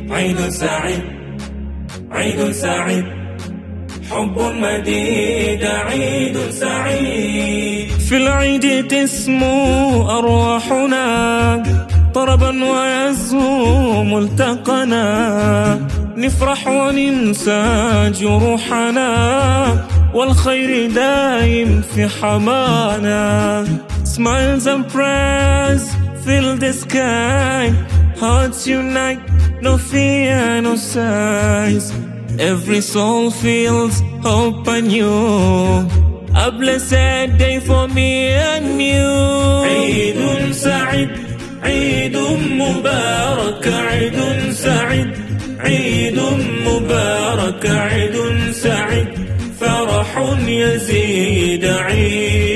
عيد سعيد عيد سعيد حب مديد عيد سعيد. في العيد تسمو أرواحنا طربا ويزهو ملتقنا، نفرح وننسى جروحنا والخير دايم في حمانا. Smiles and prayers fill the sky, hearts unite, no fear, no sighs. Every soul feels hope anew, a blessed day for me and you. عيد سعيد عيد مبارك عيد سعيد عيد مبارك عيد سعيد فرح يزيد عيد